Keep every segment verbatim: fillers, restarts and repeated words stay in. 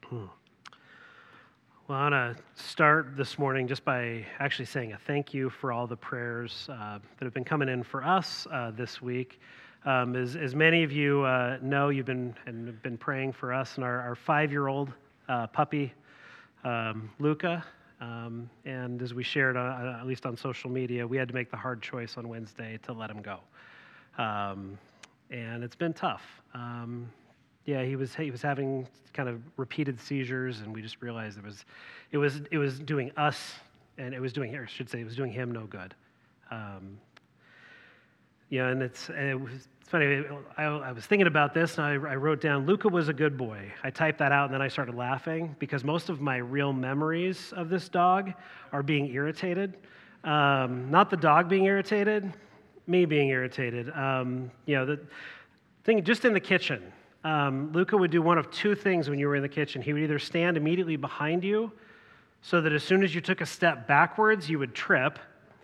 Hmm. Well, I want to start this morning just by actually saying a thank you for all the prayers uh, that have been coming in for us uh, this week. Um, as, as many of you uh, know, you've been and have been praying for us and our, our five-year-old uh, puppy, um, Luca. Um, and as we shared, uh, at least on social media, we had to make the hard choice on Wednesday to let him go. Um, and it's been tough. Um, Yeah, he was he was having kind of repeated seizures, and we just realized it was, it was it was doing us, and it was doing, or I should say, it was doing him no good. Um, yeah, and it's and it was it's funny. I, I was thinking about this, and I, I wrote down Luca was a good boy. I typed that out, and then I started laughing because most of my real memories of this dog are being irritated. Um, not the dog being irritated, me being irritated. Um, you know, the thing just in the kitchen. Um, Luca would do one of two things when you were in the kitchen. He would either stand immediately behind you so that as soon as you took a step backwards, you would trip,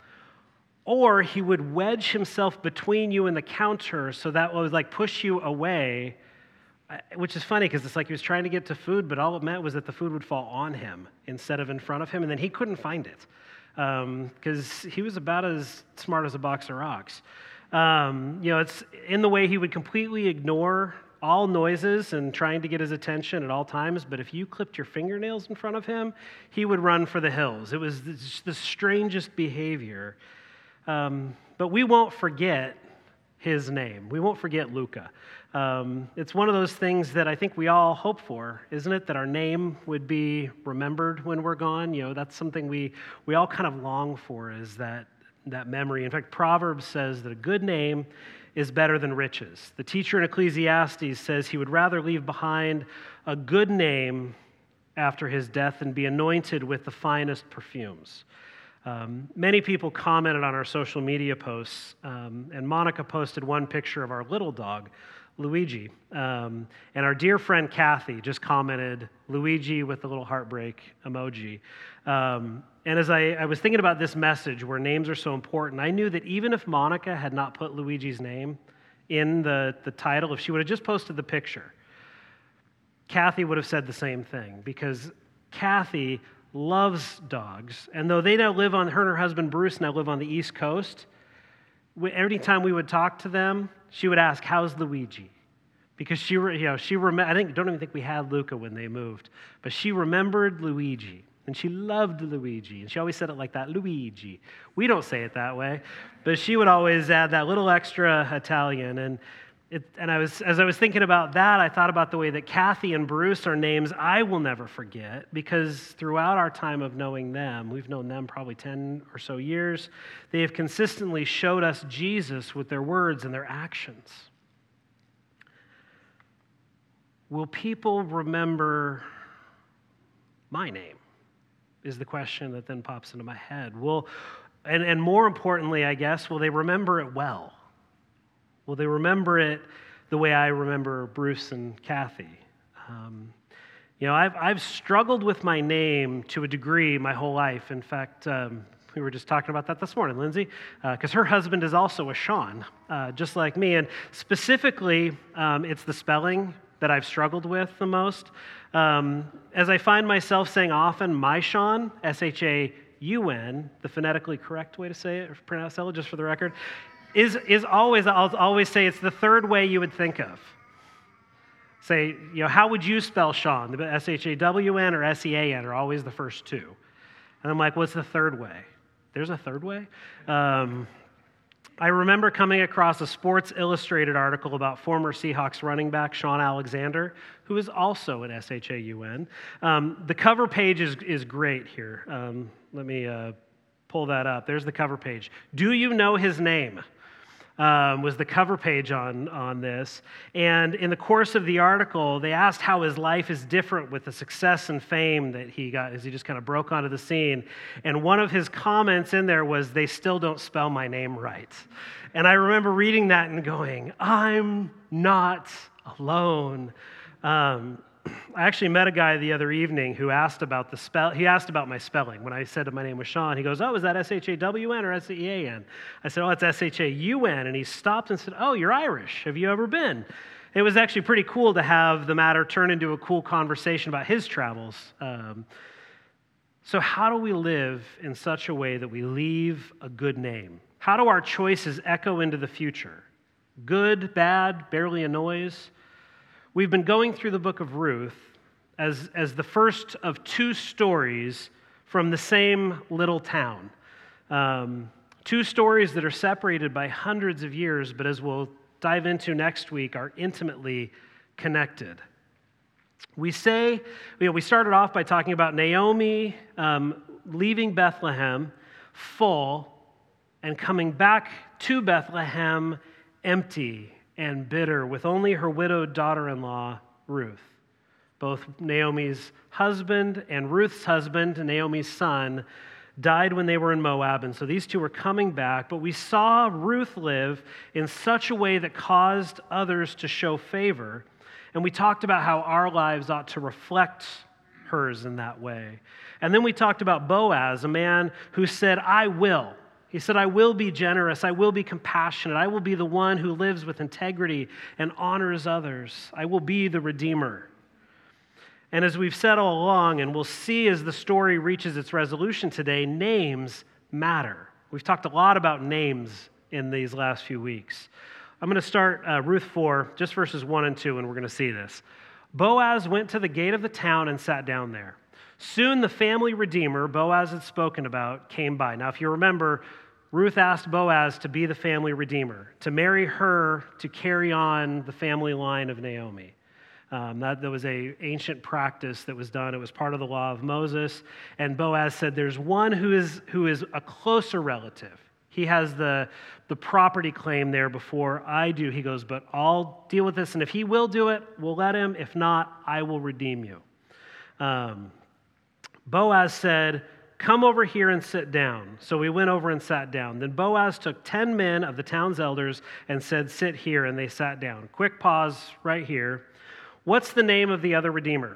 or he would wedge himself between you and the counter so that would like push you away, which is funny because it's like he was trying to get to food, but all it meant was that the food would fall on him instead of in front of him, and then he couldn't find it because um, he was about as smart as a box of rocks. Um, you know, it's in the way he would completely ignore all noises and trying to get his attention at all times, but if you clipped your fingernails in front of him, he would run for the hills. It was the strangest behavior. Um, but we won't forget his name. We won't forget Luca. Um, it's one of those things that I think we all hope for, isn't it? That our name would be remembered when we're gone. You know, that's something we we all kind of long for, is that that memory. In fact, Proverbs says that a good name is better than riches. The teacher in Ecclesiastes says he would rather leave behind a good name after his death and be anointed with the finest perfumes. Um, many people commented on our social media posts, um, and Monica posted one picture of our little dog, Luigi. Um, and our dear friend Kathy just commented, Luigi with the little heartbreak emoji. Um, and as I, I was thinking about this message where names are so important, I knew that even if Monica had not put Luigi's name in the, the title, if she would have just posted the picture, Kathy would have said the same thing, because Kathy loves dogs. And though they now live on, her and her husband Bruce now live on the East Coast, every time we would talk to them, she would ask, "How's Luigi?" Because she, you know, she rem- I think don't even think we had Luca when they moved, but she remembered Luigi, and she loved Luigi, and she always said it like that, Luigi. We don't say it that way, but she would always add that little extra Italian. And it, and I was as I was thinking about that, I thought about the way that Kathy and Bruce are names I will never forget, because throughout our time of knowing them, we've known them probably ten or so years, they have consistently showed us Jesus with their words and their actions. Will people remember my name? Is the question that then pops into my head. Will, and, and more importantly, I guess, will they remember it well? Will they remember it the way I remember Bruce and Kathy? Um, you know, I've, I've struggled with my name to a degree my whole life. In fact, um, we were just talking about that this morning, Lindsay, because uh, her husband is also a Sean, uh, just like me. And specifically, um, it's the spelling that I've struggled with the most. Um, as I find myself saying often, my Sean, S H A U N, the phonetically correct way to say it, or pronounce it, just for the record, is is always, I'll always say it's the third way you would think of. Say, you know, how would you spell Sean? The S H A W N or S E A N are always the first two. And I'm like, what's the third way? There's a third way? Um, I remember coming across a Sports Illustrated article about former Seahawks running back Shaun Alexander, who is also an S H A U N. Um, the cover page is, is great here. Um, let me uh, pull that up. There's the cover page. Do you know his name? Um, was the cover page on, on this. And in the course of the article, they asked how his life is different with the success and fame that he got as he just kind of broke onto the scene. And one of his comments in there was, "They still don't spell my name right." And I remember reading that and going, I'm not alone. Um, I actually met a guy the other evening who asked about the spell. He asked about my spelling. When I said my name was Sean, he goes, "Oh, is that S H A W N or S E A N?" I said, "Oh, it's S H A U N." And he stopped and said, "Oh, you're Irish. Have you ever been?" It was actually pretty cool to have the matter turn into a cool conversation about his travels. Um, so how do we live in such a way that we leave a good name? How do our choices echo into the future? Good, bad, barely a noise? We've been going through the book of Ruth as, as the first of two stories from the same little town. Um, two stories that are separated by hundreds of years, but as we'll dive into next week, are intimately connected. We say, you know, we started off by talking about Naomi um, leaving Bethlehem full and coming back to Bethlehem empty and bitter with only her widowed daughter-in-law, Ruth. Both Naomi's husband and Ruth's husband, Naomi's son, died when they were in Moab, and so these two were coming back, but we saw Ruth live in such a way that caused others to show favor, and we talked about how our lives ought to reflect hers in that way. And then we talked about Boaz, a man who said, I will. He said, I will be generous, I will be compassionate, I will be the one who lives with integrity and honors others. I will be the Redeemer. And as we've said all along, and we'll see as the story reaches its resolution today, names matter. We've talked a lot about names in these last few weeks. I'm going to start uh, Ruth four, just verses one and two, and we're going to see this. Boaz went to the gate of the town and sat down there. Soon the family redeemer Boaz had spoken about came by. Now, if you remember, Ruth asked Boaz to be the family redeemer, to marry her to carry on the family line of Naomi. Um, that, that was an ancient practice that was done. It was part of the law of Moses. And Boaz said, there's one who is who is a closer relative. He has the, the property claim there before I do. He goes, but I'll deal with this. And if he will do it, we'll let him. If not, I will redeem you. Um, Boaz said, come over here and sit down. So we went over and sat down. Then Boaz took ten men of the town's elders and said, sit here. And they sat down. Quick pause right here. What's the name of the other redeemer?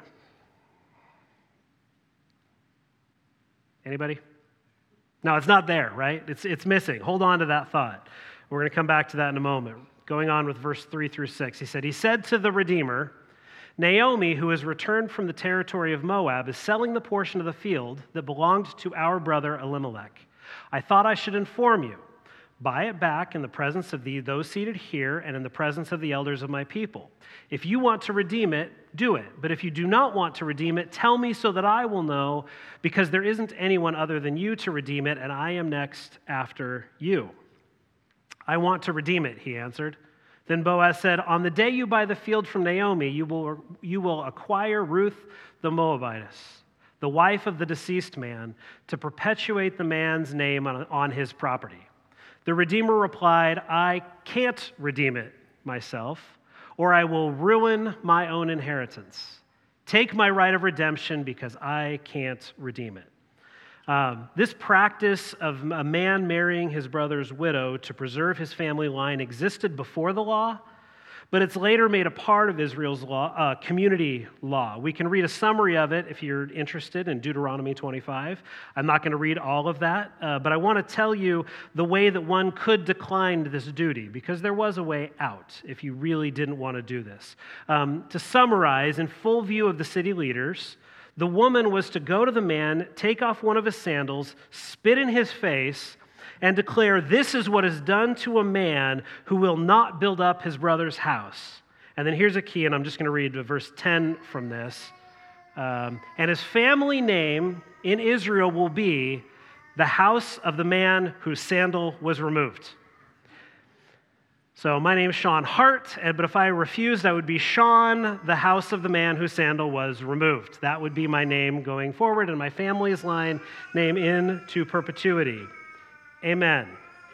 Anybody? No, it's not there, right? It's, it's missing. Hold on to that thought. We're going to come back to that in a moment. Going on with verse three through six. He said, he said to the redeemer, Naomi, who has returned from the territory of Moab, is selling the portion of the field that belonged to our brother Elimelech. I thought I should inform you. Buy it back in the presence of the, those seated here and in the presence of the elders of my people. If you want to redeem it, do it. But if you do not want to redeem it, tell me so that I will know, because there isn't anyone other than you to redeem it, and I am next after you. I want to redeem it, he answered. Then Boaz said, on the day you buy the field from Naomi, you will, you will acquire Ruth the Moabitess, the wife of the deceased man, to perpetuate the man's name on, on his property. The Redeemer replied, I can't redeem it myself, or I will ruin my own inheritance. Take my right of redemption because I can't redeem it. Um, this practice of a man marrying his brother's widow to preserve his family line existed before the law, but it's later made a part of Israel's law, uh, community law. We can read a summary of it if you're interested in Deuteronomy twenty-five. I'm not going to read all of that, uh, but I want to tell you the way that one could decline this duty, because there was a way out if you really didn't want to do this. Um, to summarize, in full view of the city leaders, the woman was to go to the man, take off one of his sandals, spit in his face, and declare, this is what is done to a man who will not build up his brother's house. And then here's a key, and I'm just going to read verse ten from this. Um, and his family name in Israel will be the house of the man whose sandal was removed. So my name is Sean Hart, but if I refused, I would be Sean, the house of the man whose sandal was removed. That would be my name going forward, and my family's line name into perpetuity. Amen.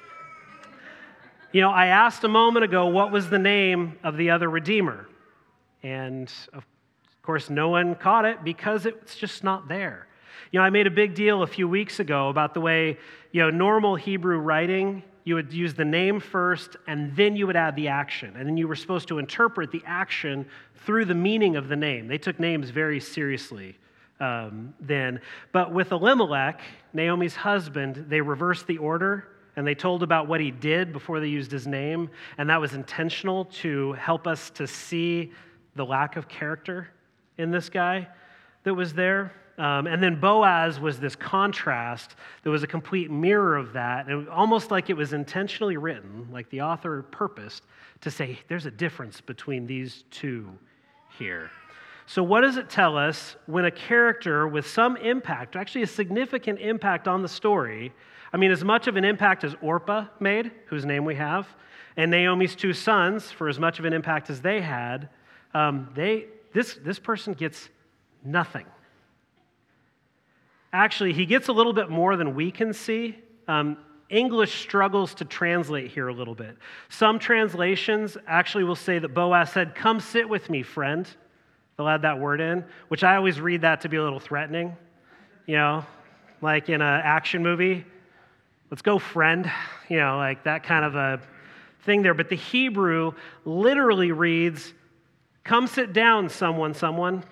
You know, I asked a moment ago, what was the name of the other Redeemer? And of course, no one caught it because it's just not there. You know, I made a big deal a few weeks ago about the way, you know, normal Hebrew writing, you would use the name first, and then you would add the action. And then you were supposed to interpret the action through the meaning of the name. They took names very seriously um, then. But with Elimelech, Naomi's husband, they reversed the order. and they told about what he did before they used his name, and that was intentional to help us to see the lack of character in this guy that was there. Um, and then Boaz was this contrast that was a complete mirror of that, and almost like it was intentionally written, like the author purposed, to say there's a difference between these two here. So what does it tell us when a character with some impact, actually a significant impact on the story, I mean, as much of an impact as Orpah made, whose name we have, and Naomi's two sons, for as much of an impact as they had, um, they this this person gets nothing. Actually, he gets a little bit more than we can see. Um, English struggles to translate here a little bit. Some translations actually will say that Boaz said, "Come sit with me, friend." They'll add that word in, which I always read that to be a little threatening. You know, like in an action movie, let's go, friend. You know, like that kind of a thing there. But the Hebrew literally reads, "Come sit down, someone, someone."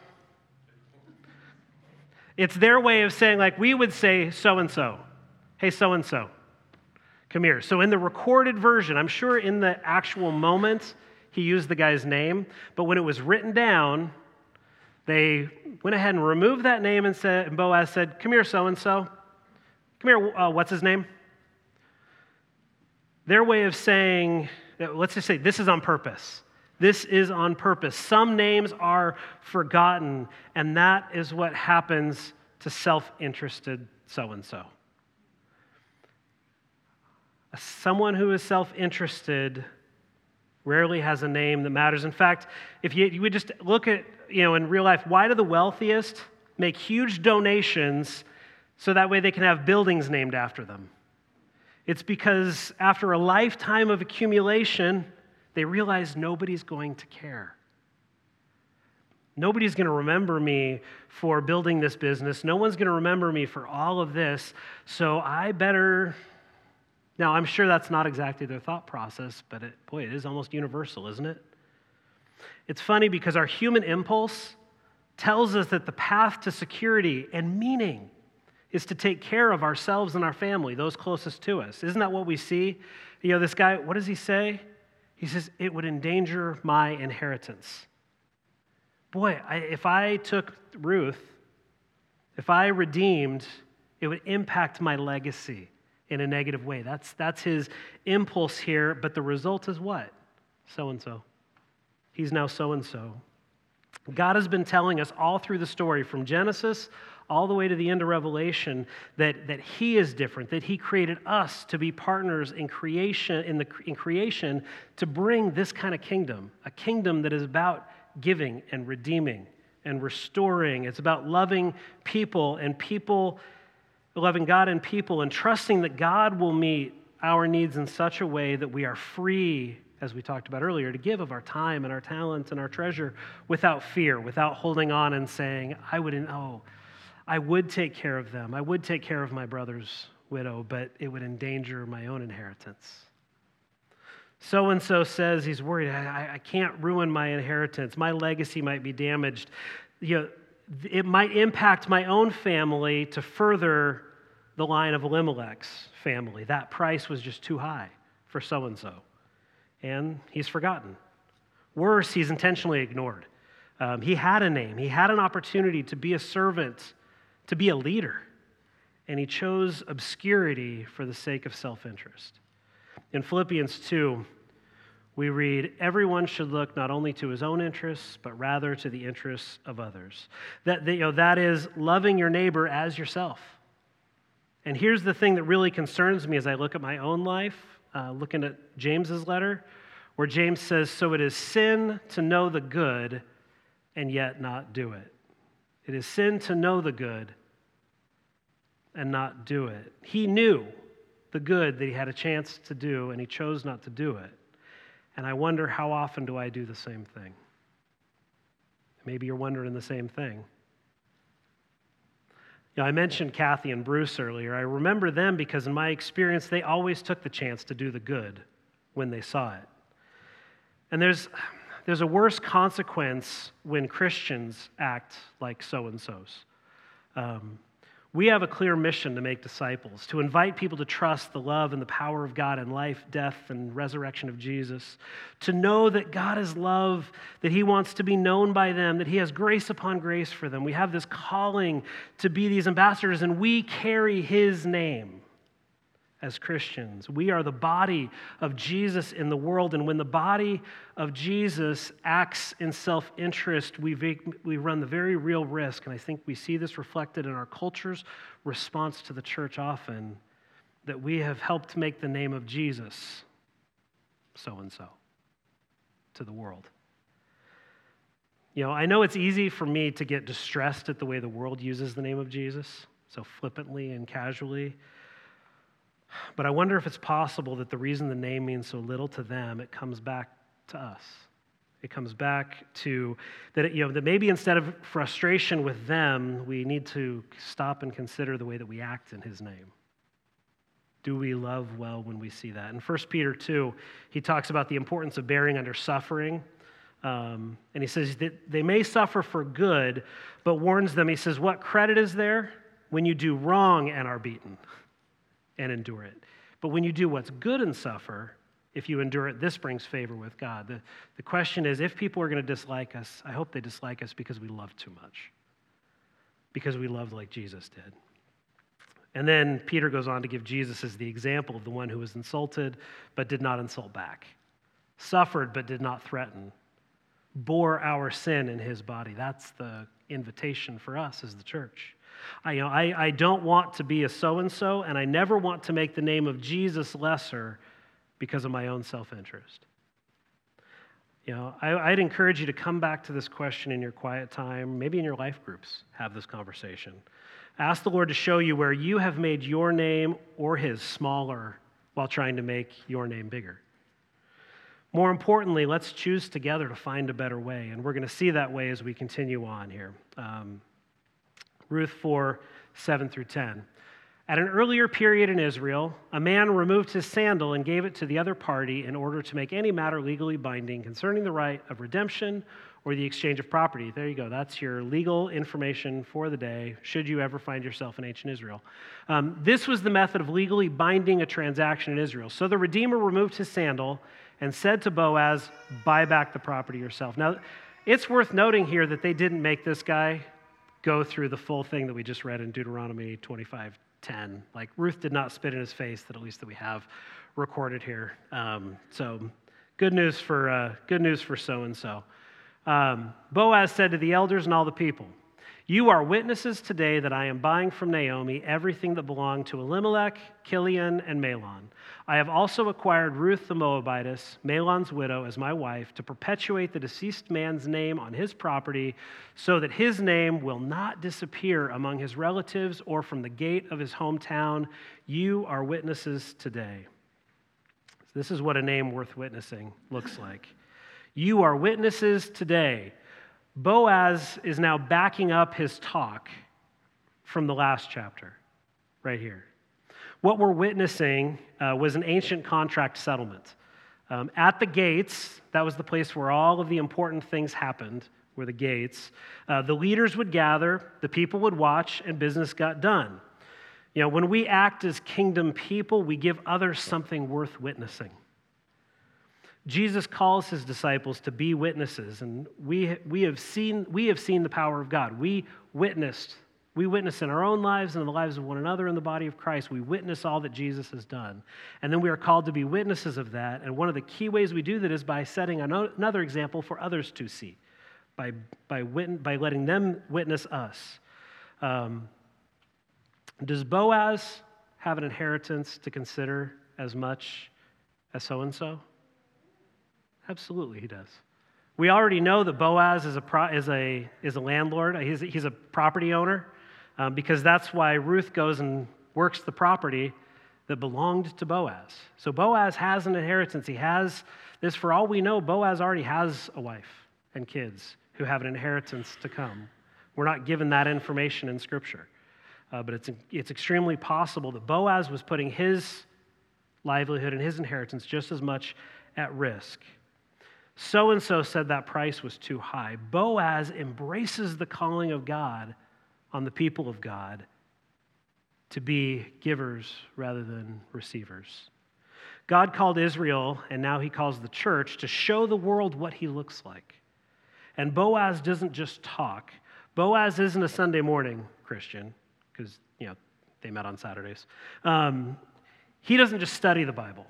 It's their way of saying, like we would say, so-and-so. Hey, so-and-so, come here. So in the recorded version, I'm sure in the actual moment, he used the guy's name, but when it was written down, they went ahead and removed that name and said, and Boaz said, "Come here, so-and-so. Come here, uh, what's his name?" Their way of saying, let's just say, this is on purpose. This is on purpose. Some names are forgotten, and that is what happens to self-interested so-and-so. Someone who is self-interested rarely has a name that matters. In fact, if you, you would just look at, you know, in real life, why do the wealthiest make huge donations so that way they can have buildings named after them? It's because after a lifetime of accumulation, they realize nobody's going to care. Nobody's going to remember me for building this business. No one's going to remember me for all of this, so I better... Now, I'm sure that's not exactly their thought process, but it, boy, it is almost universal, isn't it? It's funny because our human impulse tells us that the path to security and meaning is to take care of ourselves and our family, those closest to us. Isn't that what we see? You know, this guy, what does he say? He says, "It would endanger my inheritance." Boy, I, if I took Ruth, if I redeemed, it would impact my legacy in a negative way. That's, that's his impulse here, but the result is what? So-and-so. He's now so-and-so. God has been telling us all through the story, from Genesis all the way to the end of Revelation, that, that he is different, that he created us to be partners in creation, in, the, in creation to bring this kind of kingdom, a kingdom that is about giving and redeeming and restoring. It's about loving people and people loving God and people, and trusting that God will meet our needs in such a way that we are free, as we talked about earlier, to give of our time and our talent and our treasure without fear, without holding on and saying, I wouldn't, oh, I would take care of them. I would take care of my brother's widow, but it would endanger my own inheritance. So-and-so says he's worried, I, I can't ruin my inheritance. My legacy might be damaged. You know, it might impact my own family to further the line of Elimelech's family. That price was just too high for so-and-so. And he's forgotten. Worse, he's intentionally ignored. Um, he had a name. He had an opportunity to be a servant, to be a leader. And he chose obscurity for the sake of self-interest. In Philippians two, we read, everyone should look not only to his own interests, but rather to the interests of others. That, that, you know, that is loving your neighbor as yourself. And here's the thing that really concerns me as I look at my own life, uh, looking at James's letter, where James says, so it is sin to know the good and yet not do it. It is sin to know the good and not do it. He knew the good that he had a chance to do, and he chose not to do it. And I wonder, how often do I do the same thing? Maybe you're wondering the same thing. You know, I mentioned Kathy and Bruce earlier. I remember them because in my experience, they always took the chance to do the good when they saw it. And there's, there's a worse consequence when Christians act like so-and-sos. Um, We have a clear mission to make disciples, to invite people to trust the love and the power of God in life, death, and resurrection of Jesus, to know that God is love, that he wants to be known by them, that he has grace upon grace for them. We have this calling to be these ambassadors, and we carry his name as Christians. We are the body of Jesus in the world, and when the body of Jesus acts in self-interest, we we run the very real risk, and I think we see this reflected in our culture's response to the church often, that we have helped make the name of Jesus so-and-so to the world. You know, I know it's easy for me to get distressed at the way the world uses the name of Jesus, so flippantly and casually. But I wonder if it's possible that the reason the name means so little to them, it comes back to us. It comes back to that, it, you know, that maybe instead of frustration with them, we need to stop and consider the way that we act in his name. Do we love well when we see that? In First Peter two, he talks about the importance of bearing under suffering. Um, and he says that they may suffer for good, but warns them, he says, what credit is there when you do wrong and are beaten? And endure it. But when you do what's good and suffer, if you endure it, this brings favor with God. The, the question is, if people are going to dislike us, I hope they dislike us because we love too much. Because we loved like Jesus did. And then Peter goes on to give Jesus as the example of the one who was insulted but did not insult back. Suffered but did not threaten. Bore our sin in his body. That's the invitation for us as the church. I, you know, I, I don't want to be a so-and-so, and I never want to make the name of Jesus lesser because of my own self-interest. You know, I, I'd encourage you to come back to this question in your quiet time, maybe in your life groups, have this conversation. Ask the Lord to show you where you have made your name or his smaller while trying to make your name bigger. More importantly, let's choose together to find a better way, and we're going to see that way as we continue on here. Um, Ruth four, seven through ten. At an earlier period in Israel, a man removed his sandal and gave it to the other party in order to make any matter legally binding concerning the right of redemption or the exchange of property. There you go. That's your legal information for the day, should you ever find yourself in ancient Israel. Um, this was the method of legally binding a transaction in Israel. So the Redeemer removed his sandal and said to Boaz, buy back the property yourself. Now, it's worth noting here that they didn't make this guy go through the full thing that we just read in Deuteronomy twenty-five ten. Like, Ruth did not spit in his face, that at least that we have recorded here. Um, so good news for uh, good news for so-and-so. Um, Boaz said to the elders and all the people, you are witnesses today that I am buying from Naomi everything that belonged to Elimelech, Kilion, and Mahlon. I have also acquired Ruth the Moabitess, Mahlon's widow, as my wife to perpetuate the deceased man's name on his property so that his name will not disappear among his relatives or from the gate of his hometown. You are witnesses today. This is what a name worth witnessing looks like. You are witnesses today. Boaz is now backing up his talk from the last chapter, right here. What we're witnessing uh, was an ancient contract settlement. Um, at the gates, that was the place where all of the important things happened, were the gates. Uh, the leaders would gather, the people would watch, and business got done. You know, when we act as kingdom people, we give others something worth witnessing. Jesus calls his disciples to be witnesses, and we we have seen we have seen the power of God. We witnessed, we witness in our own lives and in the lives of one another in the body of Christ. We witness all that Jesus has done, and then we are called to be witnesses of that. And one of the key ways we do that is by setting another example for others to see, by by wit- by letting them witness us. Um, does Boaz have an inheritance to consider as much as so and so? Absolutely, he does. We already know that Boaz is a pro, is a is a landlord. He's he's a property owner, um, because that's why Ruth goes and works the property that belonged to Boaz. So Boaz has an inheritance. He has this. For all we know, Boaz already has a wife and kids who have an inheritance to come. We're not given that information in Scripture, uh, but it's it's extremely possible that Boaz was putting his livelihood and his inheritance just as much at risk. So-and-so said that price was too high. Boaz embraces the calling of God on the people of God to be givers rather than receivers. God called Israel, and now he calls the church, to show the world what he looks like. And Boaz doesn't just talk. Boaz isn't a Sunday morning Christian, because, you know, they met on Saturdays. Um, he doesn't just study the Bible.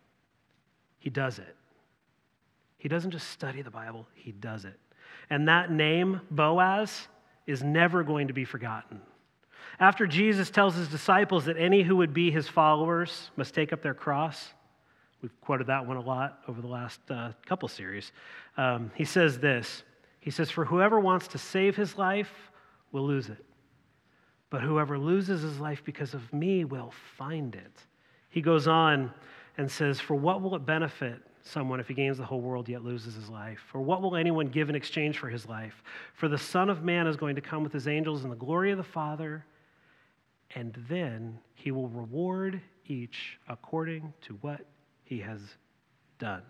He does it. He doesn't just study the Bible, he does it. And that name, Boaz, is never going to be forgotten. After Jesus tells his disciples that any who would be his followers must take up their cross, we've quoted that one a lot over the last uh, couple series, um, he says this. He says, "For whoever wants to save his life will lose it. But whoever loses his life because of me will find it." He goes on and says, "For what will it benefit someone if he gains the whole world yet loses his life? Or what will anyone give in exchange for his life? For the Son of Man is going to come with his angels in the glory of the Father, and then he will reward each according to what he has done."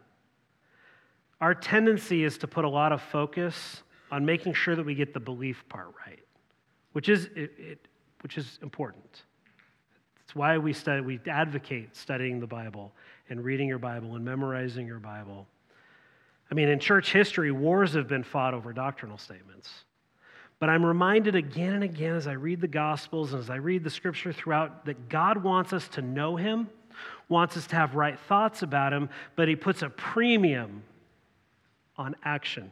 Our tendency is to put a lot of focus on making sure that we get the belief part right, which is it, it, which is important. It's why we study, we advocate studying the Bible and reading your Bible and memorizing your Bible. I mean, in church history, wars have been fought over doctrinal statements. But I'm reminded again and again as I read the Gospels and as I read the Scripture throughout that God wants us to know him, wants us to have right thoughts about him, but he puts a premium on action.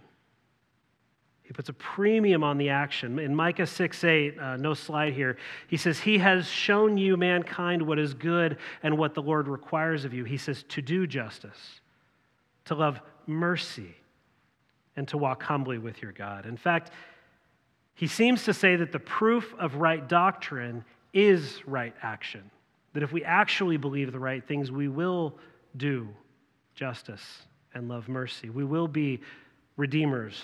He puts a premium on the action. In Micah six eight, uh, no slide here, he says, "He has shown you, mankind, what is good and what the Lord requires of you." He says, to do justice, to love mercy, and to walk humbly with your God. In fact, he seems to say that the proof of right doctrine is right action. That if we actually believe the right things, we will do justice and love mercy. We will be redeemers.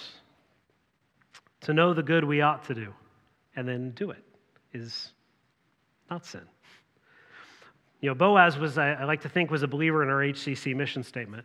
To know the good we ought to do and then do it is not sin. You know, Boaz was, I, I like to think, was a believer in our H C C mission statement.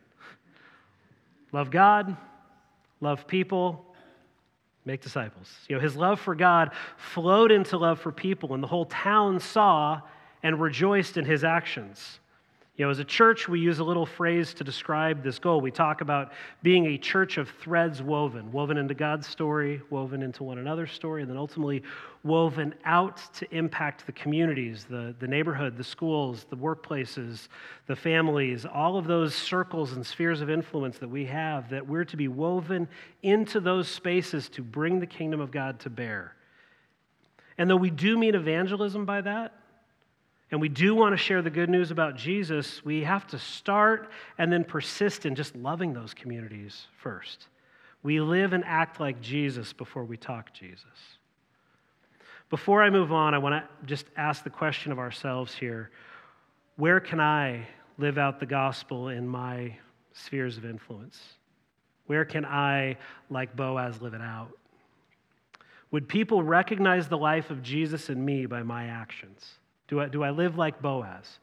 Love God, love people, make disciples. You know, his love for God flowed into love for people, and the whole town saw and rejoiced in his actions. You know, as a church, we use a little phrase to describe this goal. We talk about being a church of threads woven, woven into God's story, woven into one another's story, and then ultimately woven out to impact the communities, the, the neighborhood, the schools, the workplaces, the families, all of those circles and spheres of influence that we have, that we're to be woven into those spaces to bring the kingdom of God to bear. And though we do mean evangelism by that, and we do want to share the good news about Jesus, we have to start and then persist in just loving those communities first. We live and act like Jesus before we talk Jesus. Before I move on, I want to just ask the question of ourselves here. Where can I live out the gospel in my spheres of influence? Where can I, like Boaz, live it out? Would people recognize the life of Jesus in me by my actions? Do I, do I live like Boaz?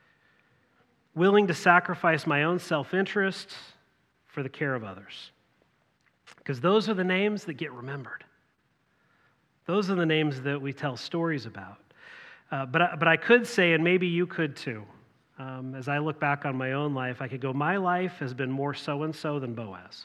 Willing to sacrifice my own self-interest for the care of others. Because those are the names that get remembered. Those are the names that we tell stories about. Uh, but, I, but I could say, and maybe you could too, um, as I look back on my own life, I could go, my life has been more so-and-so than Boaz.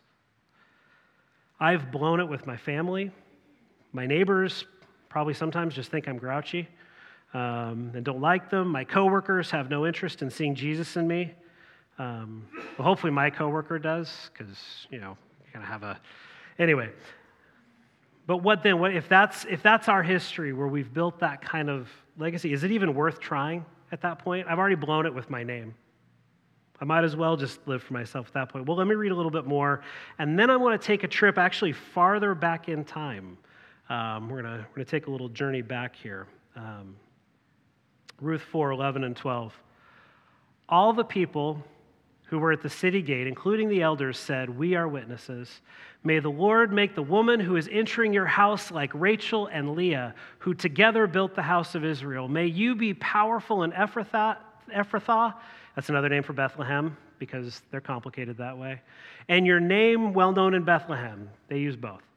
I've blown it with my family. My neighbors probably sometimes just think I'm grouchy. Um, and don't like them. My coworkers have no interest in seeing Jesus in me. Um, well, hopefully my coworker does, because, you know, you're going to have a... Anyway. But what then? What if that's if that's our history where we've built that kind of legacy, is it even worth trying at that point? I've already blown it with my name. I might as well just live for myself at that point. Well, let me read a little bit more, and then I want to take a trip actually farther back in time. Um, we're going to we're going to take a little journey back here. Um, Ruth four, eleven and twelve. All the people who were at the city gate, including the elders, said, "We are witnesses. May the Lord make the woman who is entering your house like Rachel and Leah, who together built the house of Israel. May you be powerful in Ephrathah." Ephrathah, that's another name for Bethlehem, because they're complicated that way. "And your name well known in Bethlehem." They use both.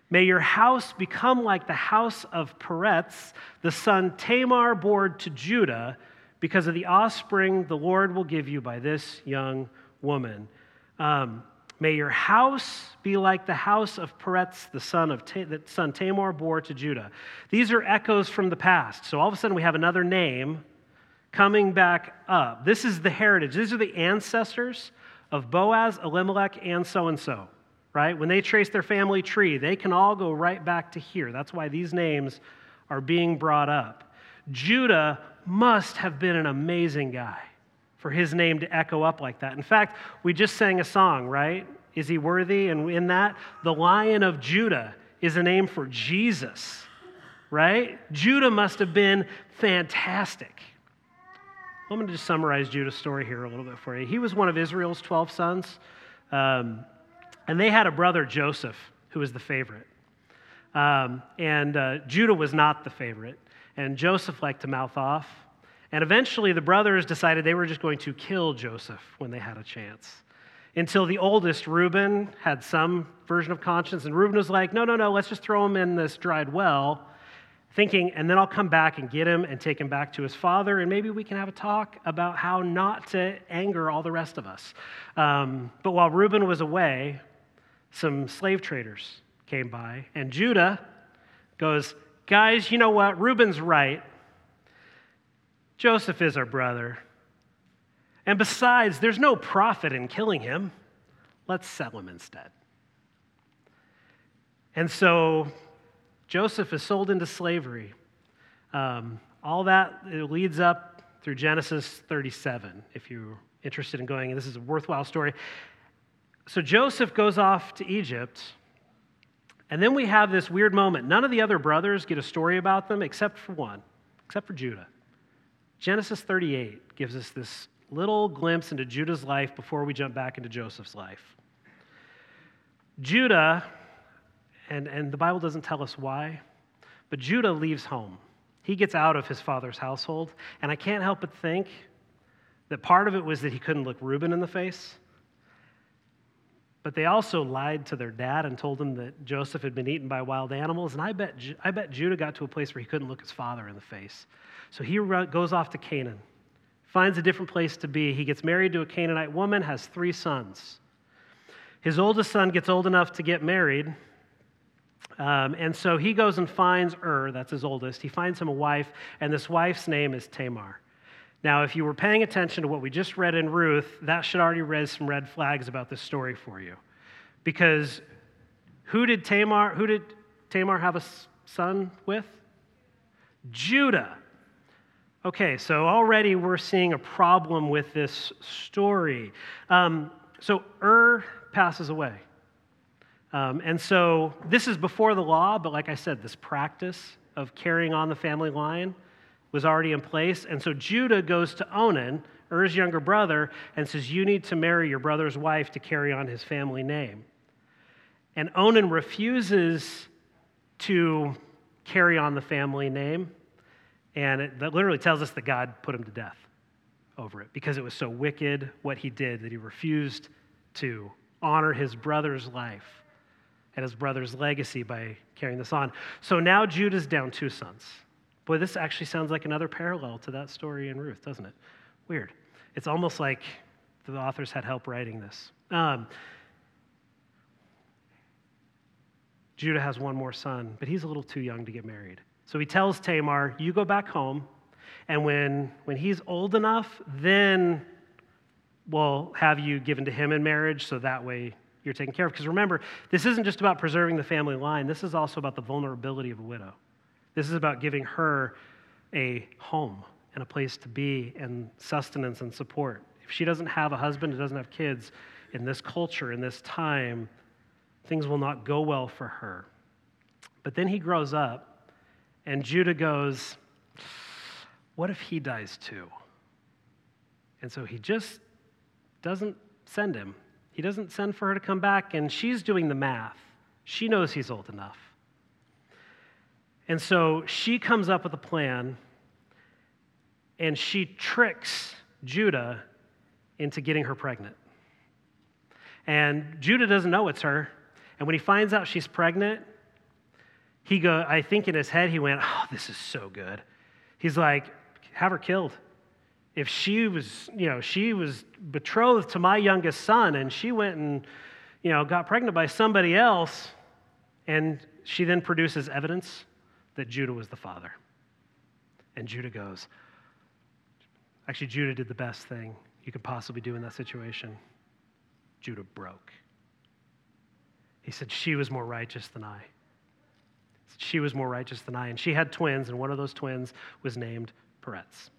May your house become like the house of Peretz, the son Tamar bore to Judah, because of the offspring the Lord will give you by this young woman. Um, may your house be like the house of Peretz, the son of Ta- the son Tamar bore to Judah. These are echoes from the past. So all of a sudden we have another name coming back up. This is the heritage. These are the ancestors of Boaz, Elimelech, and so-and-so. Right? When they trace their family tree, they can all go right back to here. That's why these names are being brought up. Judah must have been an amazing guy for his name to echo up like that. In fact, we just sang a song, right? Is he worthy? And in that, the Lion of Judah is a name for Jesus, right? Judah must have been fantastic. I'm going to just summarize Judah's story here a little bit for you. He was one of Israel's twelve sons. Um, And they had a brother, Joseph, who was the favorite. Um, and uh, Judah was not the favorite. And Joseph liked to mouth off. And eventually the brothers decided they were just going to kill Joseph when they had a chance. Until the oldest, Reuben, had some version of conscience. And Reuben was like, no, no, no, let's just throw him in this dried well. Thinking, and then I'll come back and get him and take him back to his father, and maybe we can have a talk about how not to anger all the rest of us. Um, but while Reuben was away, some slave traders came by, and Judah goes, guys, you know what? Reuben's right. Joseph is our brother. And besides, there's no profit in killing him. Let's sell him instead. And so Joseph is sold into slavery. Um, all that it leads up through Genesis thirty-seven, if you're interested in going. This is a worthwhile story. So Joseph goes off to Egypt, and then we have this weird moment. None of the other brothers get a story about them except for one, except for Judah. Genesis thirty-eight gives us this little glimpse into Judah's life before we jump back into Joseph's life. Judah, and, and the Bible doesn't tell us why, but Judah leaves home. He gets out of his father's household, and I can't help but think that part of it was that he couldn't look Reuben in the face. But they also lied to their dad and told him that Joseph had been eaten by wild animals. And I bet, I bet Judah got to a place where he couldn't look his father in the face. So he goes off to Canaan, finds a different place to be. He gets married to a Canaanite woman, has three sons. His oldest son gets old enough to get married. Um, and so he goes and finds Ur, that's his oldest. He finds him a wife, and this wife's name is Tamar. Now, if you were paying attention to what we just read in Ruth, that should already raise some red flags about this story for you. Because who did Tamar, who did Tamar have a son with? Judah. Okay, so already we're seeing a problem with this story. Um, so Ur passes away. Um, and so this is before the law, but like I said, this practice of carrying on the family line was already in place. And so Judah goes to Onan, Er's younger brother, and says, you need to marry your brother's wife to carry on his family name. And Onan refuses to carry on the family name. And it, that literally tells us that God put him to death over it because it was so wicked what he did that he refused to honor his brother's life and his brother's legacy by carrying this on. So now Judah's down two sons. Boy, this actually sounds like another parallel to that story in Ruth, doesn't it? Weird. It's almost like the authors had help writing this. Um, Judah has one more son, but he's a little too young to get married. So he tells Tamar, you go back home, and when, when he's old enough, then we'll have you given to him in marriage, so that way you're taken care of. Because remember, this isn't just about preserving the family line. This is also about the vulnerability of a widow. This is about giving her a home and a place to be and sustenance and support. If she doesn't have a husband and doesn't have kids in this culture, in this time, things will not go well for her. But then he grows up, and Judah goes, what if he dies too? And so he just doesn't send him. He doesn't send for her to come back, and she's doing the math. She knows he's old enough. And so she comes up with a plan, and she tricks Judah into getting her pregnant. And Judah doesn't know it's her. And when he finds out she's pregnant, he go, I think in his head he went, oh, this is so good. He's like, have her killed. If she was, you know, she was betrothed to my youngest son and she went and, you know, got pregnant by somebody else, and she then produces evidence that Judah was the father. And Judah goes, actually, Judah did the best thing you could possibly do in that situation. Judah broke. He said, she was more righteous than I. She was more righteous than I. And she had twins, and one of those twins was named Peretz.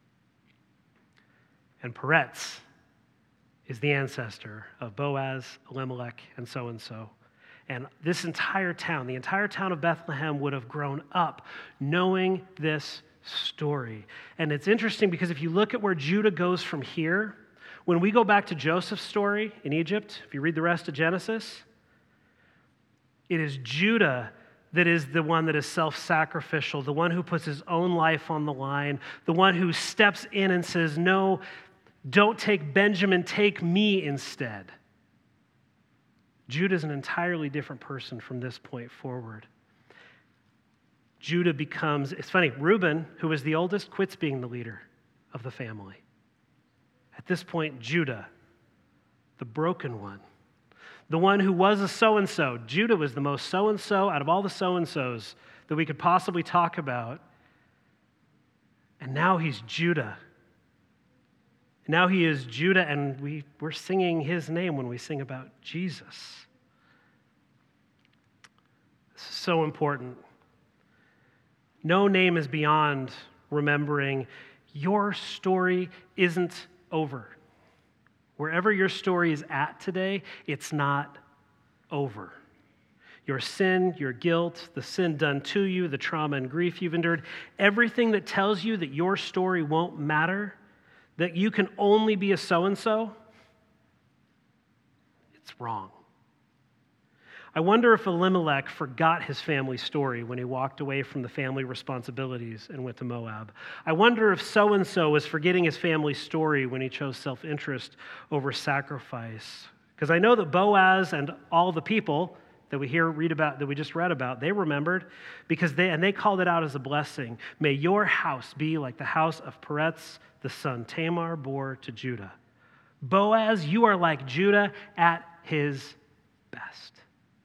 And Peretz is the ancestor of Boaz, Elimelech, and so-and-so. And this entire town, the entire town of Bethlehem would have grown up knowing this story. And it's interesting because if you look at where Judah goes from here, when we go back to Joseph's story in Egypt, if you read the rest of Genesis, it is Judah that is the one that is self-sacrificial, the one who puts his own life on the line, the one who steps in and says, no, don't take Benjamin, take me instead. Judah is an entirely different person from this point forward. Judah becomes, it's funny, Reuben, who was the oldest, quits being the leader of the family. At this point, Judah, the broken one, the one who was a so-and-so, Judah was the most so-and-so out of all the so-and-sos that we could possibly talk about. And now he's Judah. Now he is Judah, and we, we're singing his name when we sing about Jesus. This is so important. No name is beyond remembering your story isn't over. Wherever your story is at today, it's not over. Your sin, your guilt, the sin done to you, the trauma and grief you've endured, everything that tells you that your story won't matter, that you can only be a so-and-so, it's wrong. I wonder if Elimelech forgot his family story when he walked away from the family responsibilities and went to Moab. I wonder if so-and-so was forgetting his family story when he chose self-interest over sacrifice. Because I know that Boaz and all the people that we hear, read about, that we just read about, they remembered because they, and they called it out as a blessing. May your house be like the house of Peretz, the son Tamar bore to Judah. Boaz, you are like Judah at his best.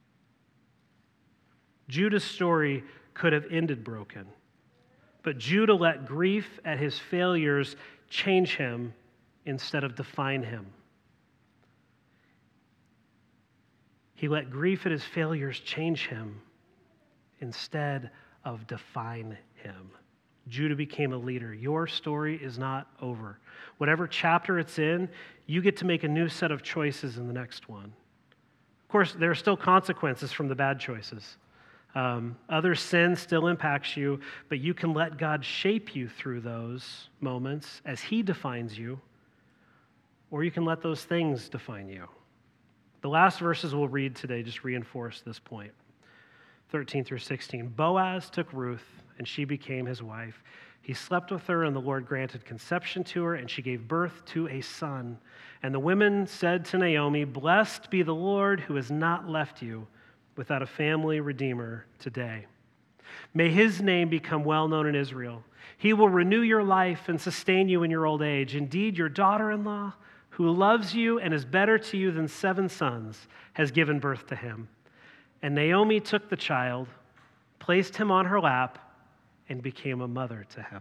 Judah's story could have ended broken, but Judah let grief at his failures change him instead of define him. He let grief at his failures change him instead of define him. Judah became a leader. Your story is not over. Whatever chapter it's in, you get to make a new set of choices in the next one. Of course, there are still consequences from the bad choices. Um, other sin still impacts you, but you can let God shape you through those moments as he defines you, or you can let those things define you. The last verses we'll read today just reinforce this point. thirteen through sixteen. Boaz took Ruth, and she became his wife. He slept with her, and the Lord granted conception to her, and she gave birth to a son. And the women said to Naomi, "Blessed be the Lord who has not left you without a family redeemer today. May his name become well known in Israel. He will renew your life and sustain you in your old age. Indeed, your daughter-in-law, who loves you and is better to you than seven sons, has given birth to him." And Naomi took the child, placed him on her lap, and became a mother to him.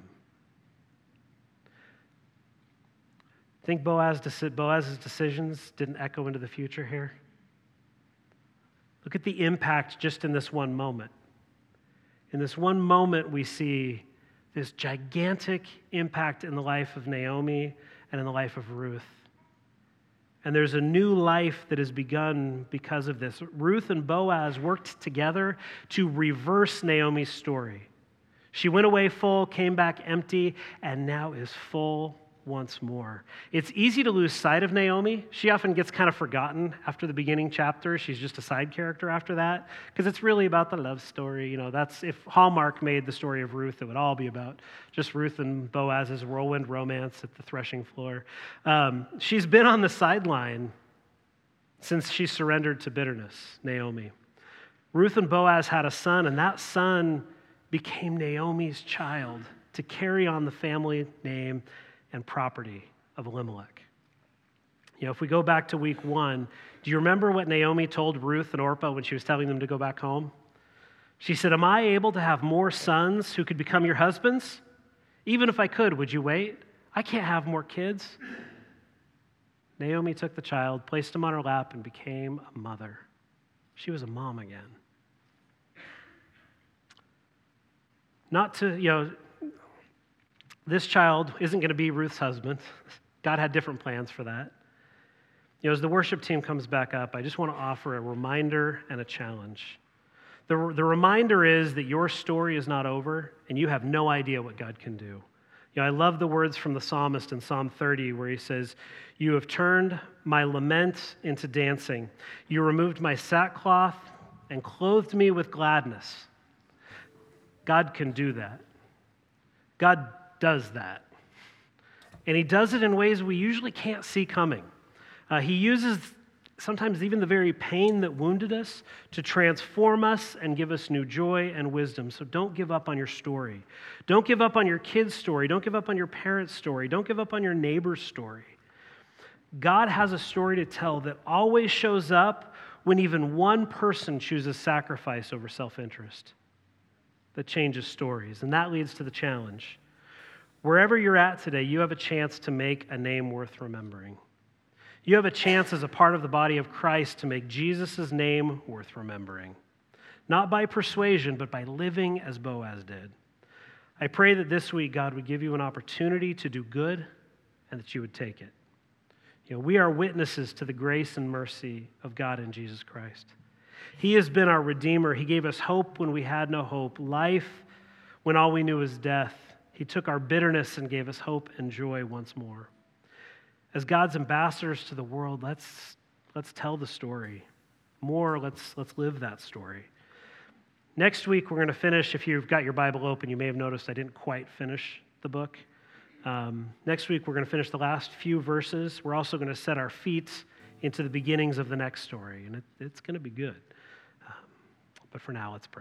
Think Boaz, Boaz's decisions didn't echo into the future here? Look at the impact just in this one moment. In this one moment, we see this gigantic impact in the life of Naomi and in the life of Ruth. And there's a new life that has begun because of this. Ruth and Boaz worked together to reverse Naomi's story. She went away full, came back empty, and now is full once more. It's easy to lose sight of Naomi. She often gets kind of forgotten after the beginning chapter. She's just a side character after that, because it's really about the love story. You know, that's if Hallmark made the story of Ruth, it would all be about just Ruth and Boaz's whirlwind romance at the threshing floor. Um, she's been on the sideline since she surrendered to bitterness, Naomi. Ruth and Boaz had a son, and that son became Naomi's child to carry on the family name and property of Elimelech. You know, if we go back to week one, do you remember what Naomi told Ruth and Orpah when she was telling them to go back home? She said, "Am I able to have more sons who could become your husbands? Even if I could, would you wait? I can't have more kids." Naomi took the child, placed him on her lap, and became a mother. She was a mom again. Not to, you know, this child isn't going to be Ruth's husband. God had different plans for that. You know, as the worship team comes back up, I just want to offer a reminder and a challenge. The, the reminder is that your story is not over, and you have no idea what God can do. You know, I love the words from the psalmist in Psalm thirty where he says, "You have turned my lament into dancing. You removed my sackcloth and clothed me with gladness." God can do that. God does that. And he does it in ways we usually can't see coming. Uh, he uses sometimes even the very pain that wounded us to transform us and give us new joy and wisdom. So don't give up on your story. Don't give up on your kid's story. Don't give up on your parents' story. Don't give up on your neighbor's story. God has a story to tell that always shows up when even one person chooses sacrifice over self-interest. That changes stories, and that leads to the challenge. Wherever you're at today, you have a chance to make a name worth remembering. You have a chance as a part of the body of Christ to make Jesus' name worth remembering. Not by persuasion, but by living as Boaz did. I pray that this week God would give you an opportunity to do good and that you would take it. You know, we are witnesses to the grace and mercy of God in Jesus Christ. He has been our Redeemer. He gave us hope when we had no hope, life when all we knew was death. He took our bitterness and gave us hope and joy once more. As God's ambassadors to the world, let's, let's tell the story. More, let's, let's live that story. Next week, we're going to finish. If you've got your Bible open, you may have noticed I didn't quite finish the book. Um, next week, we're going to finish the last few verses. We're also going to set our feet into the beginnings of the next story, and it, it's going to be good. Um, but for now, let's pray.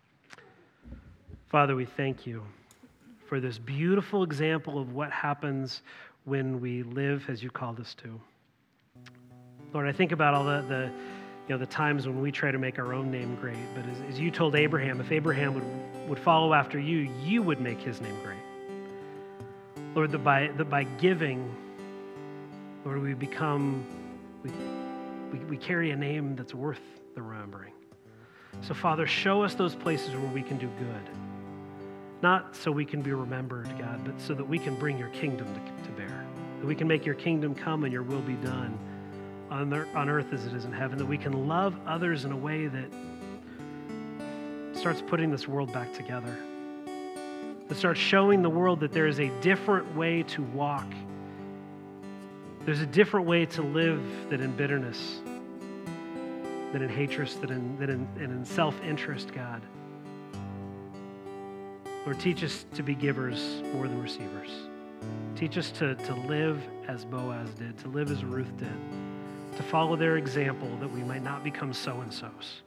Father, we thank you for this beautiful example of what happens when we live as you called us to. Lord, I think about all the, the you know, the times when we try to make our own name great, but as, as you told Abraham, if Abraham would, would follow after you, you would make his name great. Lord, that by, that by giving, Lord, we become, we, we, we carry a name that's worth the remembering. So Father, show us those places where we can do good. Not so we can be remembered, God, but so that we can bring your kingdom to, to bear. That we can make your kingdom come and your will be done on, the, on earth as it is in heaven. That we can love others in a way that starts putting this world back together. That starts showing the world that there is a different way to walk. There's a different way to live than in bitterness, than in hatred, than in, than in, and in self-interest, God. Lord, teach us to be givers more than receivers. Teach us to, to live as Boaz did, to live as Ruth did, to follow their example that we might not become so-and-sos.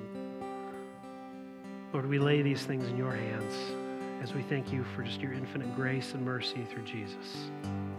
Lord, we lay these things in your hands as we thank you for just your infinite grace and mercy through Jesus.